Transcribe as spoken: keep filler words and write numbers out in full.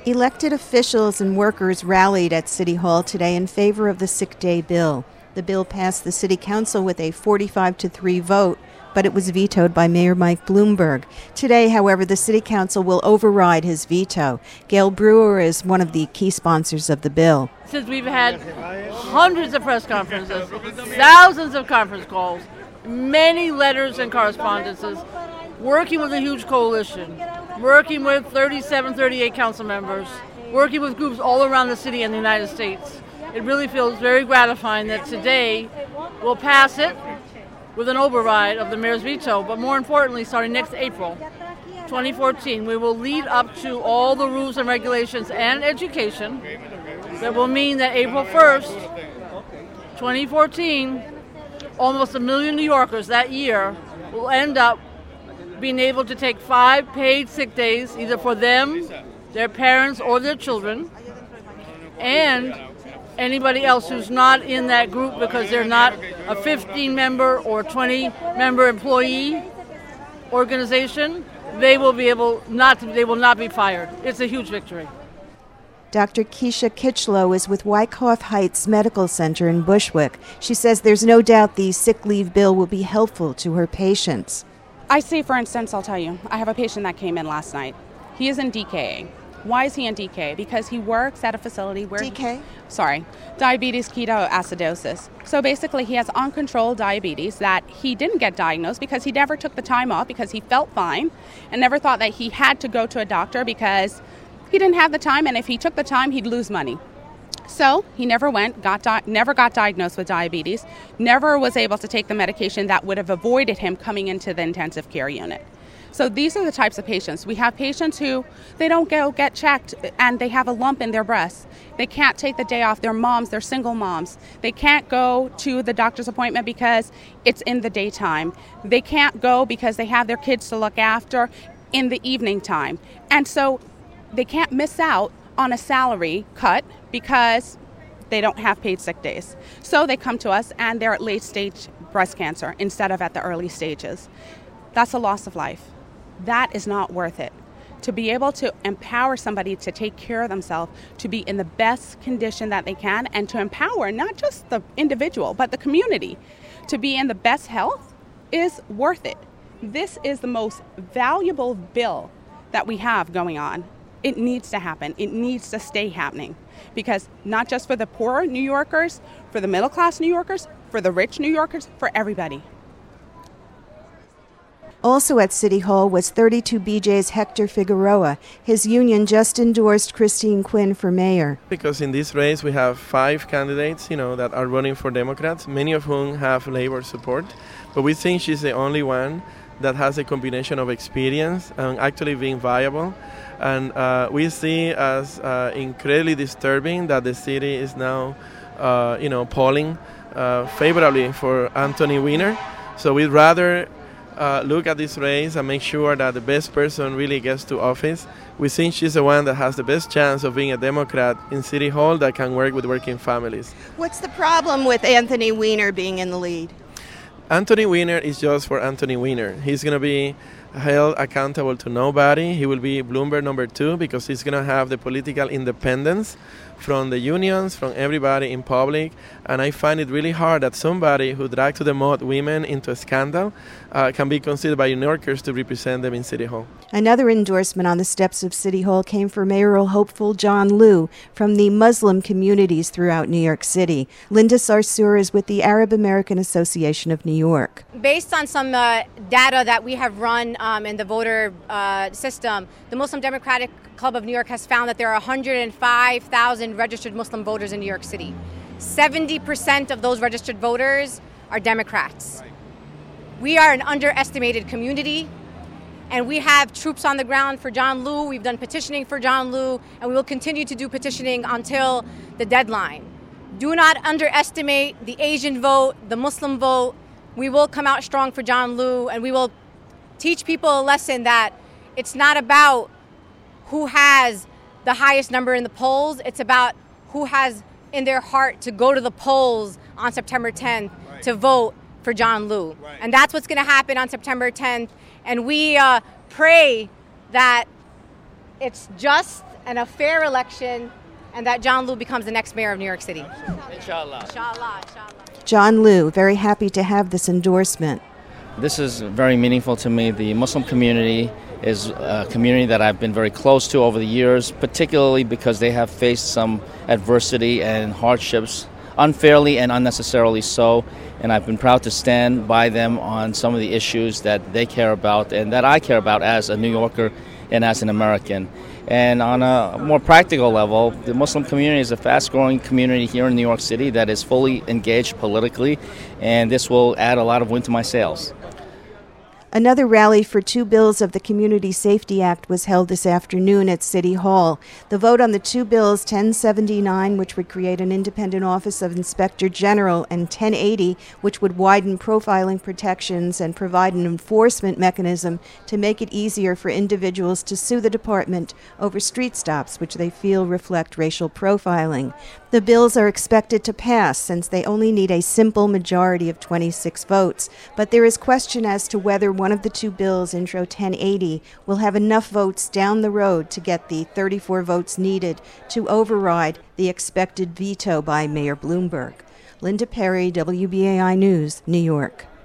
Elected officials and workers rallied at City Hall today in favor of the sick day bill. The bill passed the City Council with a forty-five to three vote, but it was vetoed by Mayor Mike Bloomberg. Today, however, the City Council will override his veto. Gail Brewer is one of the key sponsors of the bill. Since we've had hundreds of press conferences, thousands of conference calls, many letters and correspondences, working with a huge coalition, working with thirty-seven, thirty-eight council members, working with groups all around the city and the United States. It really feels very gratifying that today we'll pass it with an override of the mayor's veto, but more importantly, starting next April twenty fourteen, we will lead up to all the rules and regulations and education that will mean that April first, twenty fourteen, almost a million New Yorkers that year will end up being able to take five paid sick days, either for them, their parents, or their children, and anybody else who's not in that group because they're not a fifteen-member or twenty-member employee organization, they will be able not to, they will not be fired. It's a huge victory. Doctor Keisha Kitchlow is with Wyckoff Heights Medical Center in Bushwick. She says there's no doubt the sick leave bill will be helpful to her patients. I see, for instance, I'll tell you, I have a patient that came in last night. He is in D K A. Why is he in D K? Because he works at a facility where... D K? He, sorry, diabetes ketoacidosis. So basically he has uncontrolled diabetes that he didn't get diagnosed because he never took the time off because he felt fine and never thought that he had to go to a doctor because he didn't have the time, and if he took the time, he'd lose money. So he never went, got di- never got diagnosed with diabetes, never was able to take the medication that would have avoided him coming into the intensive care unit. So these are the types of patients. We have patients who, they don't go get checked and they have a lump in their breast. They can't take the day off. They're moms, they're single moms. They can't go to the doctor's appointment because it's in the daytime. They can't go because they have their kids to look after in the evening time. And so they can't miss out on a salary cut because they don't have paid sick days. So they come to us and they're at late stage breast cancer instead of at the early stages. That's a loss of life. That is not worth it. To be able to empower somebody to take care of themselves, to be in the best condition that they can, and to empower not just the individual, but the community to be in the best health is worth it. This is the most valuable bill that we have going on. It needs to happen. It needs to stay happening because not just for the poor New Yorkers, for the middle class New Yorkers, for the rich New Yorkers, for everybody. Also at City Hall was thirty-two B J's Hector Figueroa. His union just endorsed Christine Quinn for mayor. Because in this race we have five candidates, you know, that are running for Democrats, many of whom have labor support, but we think she's the only one that has a combination of experience and actually being viable. And uh, we see as uh, incredibly disturbing that the city is now, uh, you know, polling uh, favorably for Anthony Weiner. So we'd rather uh, look at this race and make sure that the best person really gets to office. We think she's the one that has the best chance of being a Democrat in City Hall that can work with working families. What's the problem with Anthony Weiner being in the lead? Anthony Weiner is just for Anthony Weiner. He's going to be held accountable to nobody. He will be Bloomberg number two because he's going to have the political independence from the unions, from everybody in public. And I find it really hard that somebody who dragged to the mud women into a scandal uh, can be considered by New Yorkers to represent them in City Hall. Another endorsement on the steps of City Hall came from mayoral hopeful John Liu from the Muslim communities throughout New York City. Linda Sarsour is with the Arab American Association of New York. Based on some uh, data that we have run um, in the voter uh, system, the Muslim Democratic Club of New York has found that there are one hundred five thousand registered Muslim voters in New York City. seventy percent of those registered voters are Democrats. We are an underestimated community, and we have troops on the ground for John Liu. We've done petitioning for John Liu, and we will continue to do petitioning until the deadline. Do not underestimate the Asian vote, the Muslim vote. We will come out strong for John Liu, and we will teach people a lesson that it's not about who has the highest number in the polls. It's about who has in their heart to go to the polls on September tenth right. to vote for John Liu. Right. And that's what's going to happen on September tenth. And we uh, pray that it's just and a fair election, and that John Liu becomes the next mayor of New York City. Inshallah. Inshallah, inshallah. John Liu, very happy to have this endorsement. This is very meaningful to me. The Muslim community is a community that I've been very close to over the years, particularly because they have faced some adversity and hardships, unfairly and unnecessarily so, and I've been proud to stand by them on some of the issues that they care about and that I care about as a New Yorker and as an American. And on a more practical level, the Muslim community is a fast-growing community here in New York City that is fully engaged politically, and this will add a lot of wind to my sails. Another rally for two bills of the Community Safety Act was held this afternoon at City Hall. The vote on the two bills, ten seventy-nine, which would create an independent office of Inspector General, and ten eighty, which would widen profiling protections and provide an enforcement mechanism to make it easier for individuals to sue the department over street stops, which they feel reflect racial profiling. The bills are expected to pass since they only need a simple majority of twenty-six votes, but there is question as to whether one of the two bills, Intro ten eighty, will have enough votes down the road to get the thirty-four votes needed to override the expected veto by Mayor Bloomberg. Linda Perry, W B A I News, New York.